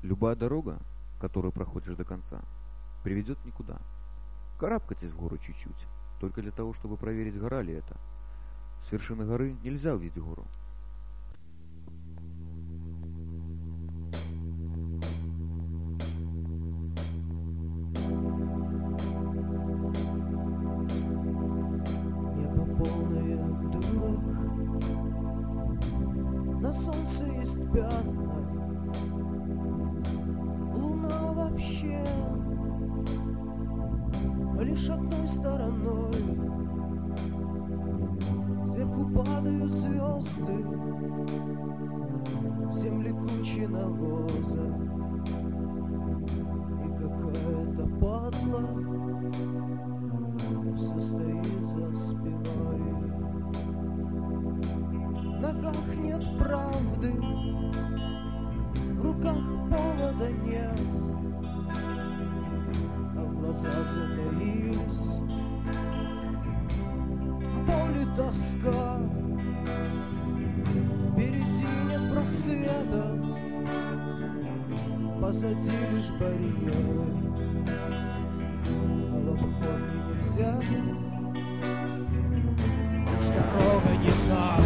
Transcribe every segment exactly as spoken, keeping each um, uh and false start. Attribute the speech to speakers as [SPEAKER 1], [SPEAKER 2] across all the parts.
[SPEAKER 1] Любая дорога, которую проходишь до конца, приведет никуда. Карабкайтесь в гору чуть-чуть, только для того, чтобы проверить, гора ли это. С вершины горы нельзя увидеть гору.
[SPEAKER 2] Небо полное дырок, на солнце есть пятна, луна вообще лишь одной стороной. Сверху падают звезды, в земле кучи навоза, и какая-то падла все стоит за спиной. В ногах нет правды, в руках повода нет, а в глазах затаились боль и тоска. Впереди нет просвета, позади лишь барьеры, а в обход мне нельзя, уж дорога не та.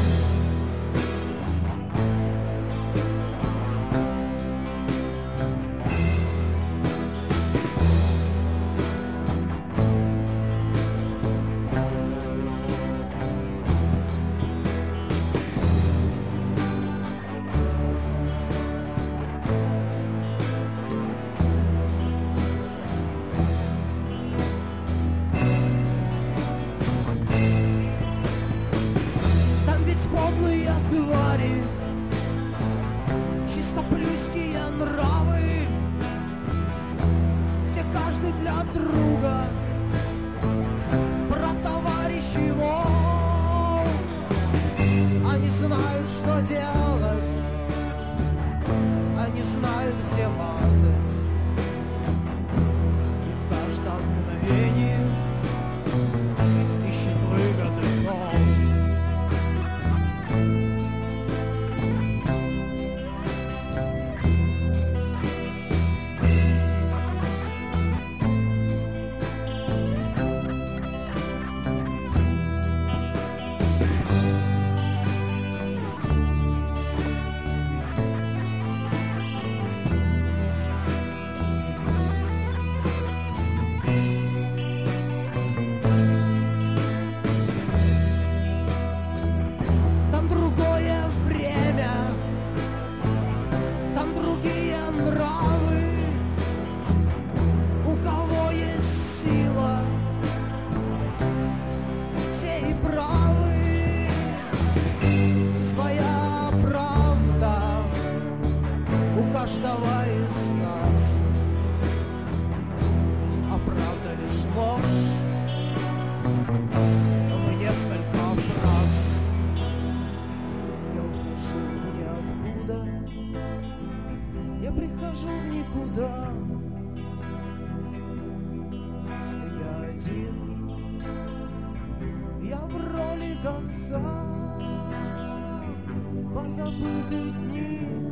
[SPEAKER 3] Позабытые дни